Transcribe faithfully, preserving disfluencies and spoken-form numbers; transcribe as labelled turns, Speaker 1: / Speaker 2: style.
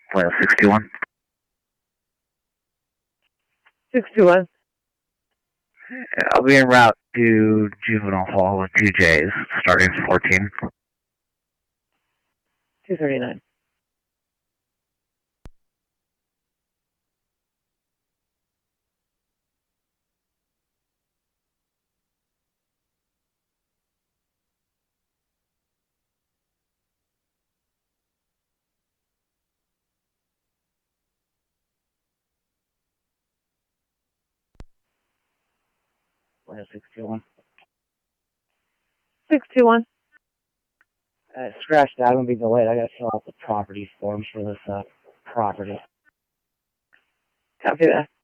Speaker 1: Well, six two one.
Speaker 2: six two one.
Speaker 1: I'll be en route to Juvenile Hall with two J's, starting fourteen.
Speaker 2: two thirty-nine.
Speaker 1: Well, six two one.
Speaker 2: six two one.
Speaker 1: Uh, scratch that. I'm going to be delayed. I got to fill out the property forms for this uh, property.
Speaker 2: Copy that.